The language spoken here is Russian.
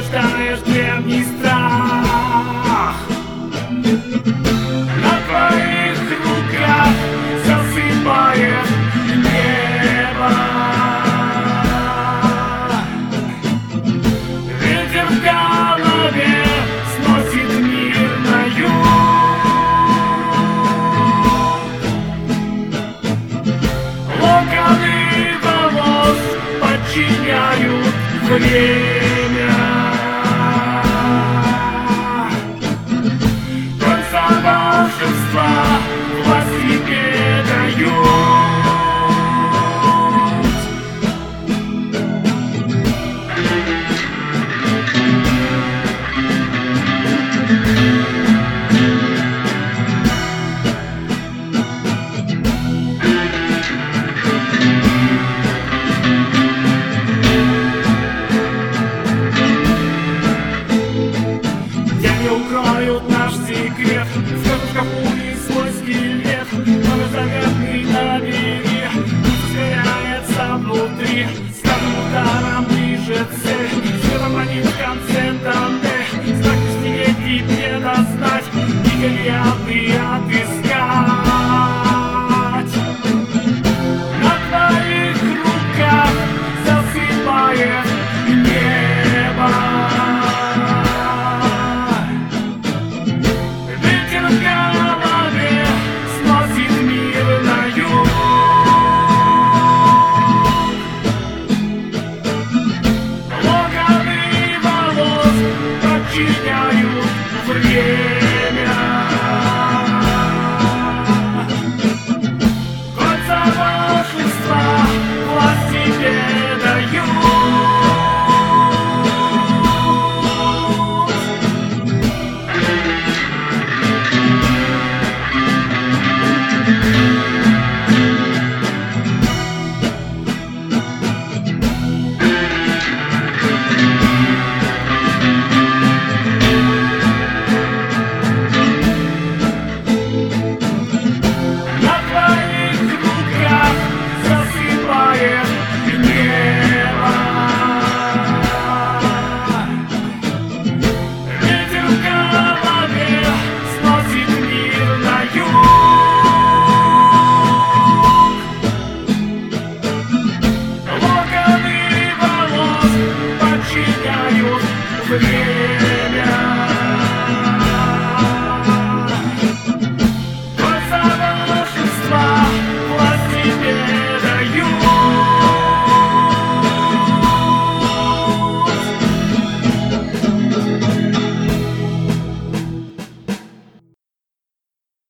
пробуждаешь древний страх. На твоих руках засыпает небо. Ветер в голове сносит мир на юг. Локоны волос подчиняют время. Конца волшебства власть тебе дают. Укроют наш секрет, скажут, в шкафу и свой скелет. Номер заветный набери, пусть сверяется внутри. С каждым ударом ближе цель, светом манит в конце тоннеля.